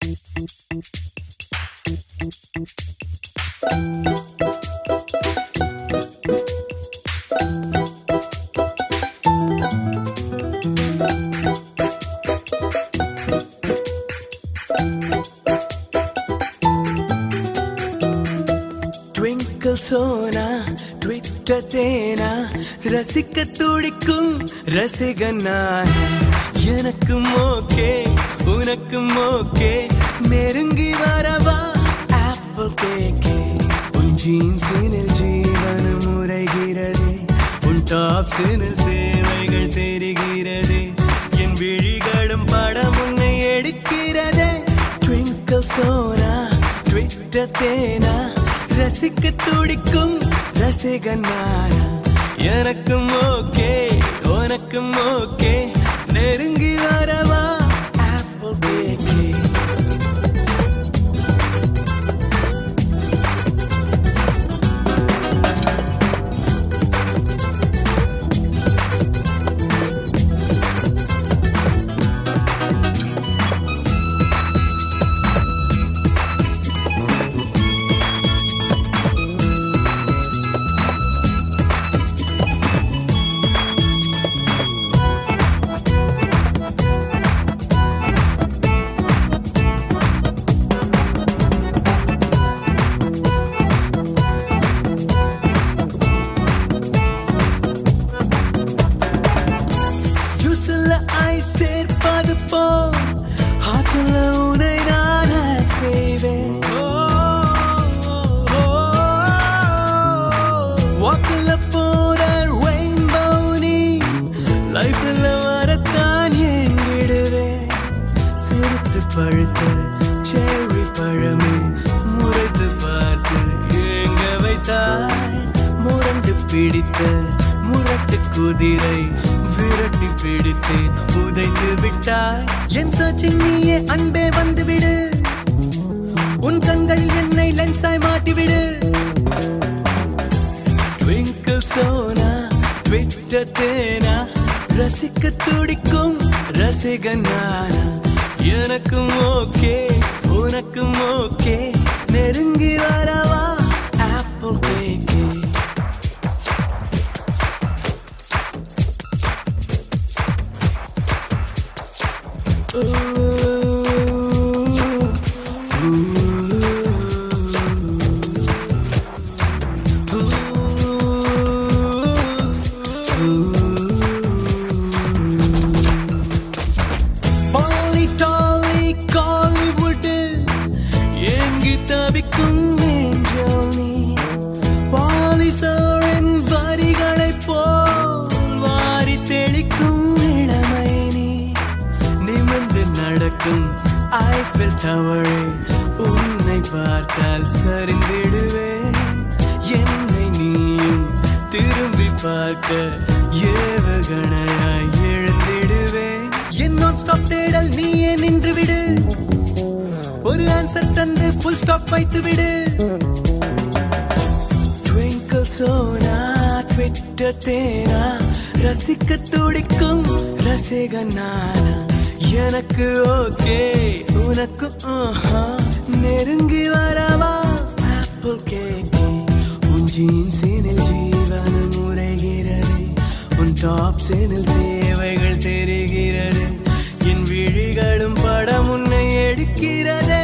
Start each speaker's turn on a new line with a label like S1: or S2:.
S1: Twinkle சோனா Twitter தேனா ரசிக்க துடிக்கும் ரசிகன் நான். எனக்கும் ஓகே உனக்கும் ஓகே நெருங்கி வரவா ஆப்பிள் கேக்கே. உன் ஜீன்ஸினில் ஜீவனம் உரைகிறதே, உன் டாப்ஸினில் தேவைகள் தெரிகிறதே, என் விழிகளும் படம் உன்னை எடுக்கிறதே. ட்விங்கிள் சோனா ட்விட்டர் தேனா ரசிக்க துடிக்கும் ரசிகன் நான். எனக்கும் ஓகே உனக்கும் ஓகே நெருங்கி வரவா ஆப்பிள் கேக்கே. சேர்ப்பது போல் ஆற்றுல உனை நான் செய்வேன். வாக்குல போற ரெயின்போ நீ லைஃப்ல வரத்தான் எங்கிடுவேன். சிரித்து பழுத்த செர்ரி பழமே முறைத்து பார்த்து எங்க வைத்தாய். முரண்டு பிடித்த முரட்டு குதிரை விரட்டி பிடித்தேன் உதைத்து விட்டாய். என் சர்ச்சிங் நீயே அன்பே வந்துவிடு, உன் கண்கள் என்னை லென்ஸாய் மாட்டிவிடு. ட்விங்கிள் சோனா ட்விட்டர் தேனா ரசிக்க துடிக்கும் ரசிகன் நானா. எனக்கும் ஓகே உனக்கும் ஓகே நெருங்கி வரவா ஆப்பிள் கேக்கே. தவிக்கும் ஏஞ்சல் நீ, பாலிசோரின் வரிகளை போல் வாரி தெளிக்கும் இளமை நீ. நிமிர்ந்து நடக்கும் ஐஃபில் டவரே உன்னை பார்த்தால் சரிந்திடுவேன். என்னை நீயும் திரும்பி பார்க்க ஏவுகணையாய் எழுந்திடுவேன். என் நான் ஸ்டாப் தேடல் நீயே நின்றுவிடு, ஒரு ஆன்சர் தந்து ஃபுல் ஸ்டாப் வைத்து விடு. ட்விங்கிள் சோனா ட்விட்டர் தேனா ரசிக்க துடிக்கும் ரசிகன் நானா. எனக்கு ஓகே உனக்கு நெருங்கி வரவா ஆப்பிள் கேக்கே. உன் ஜீன்ஸினில் ஜீவனம் உரைகிறது, உன் டாப்ஸினில் தேவைகள் தெரிகிறது, என் விழிகளும் படம் உன்னை எடுக்கிறது.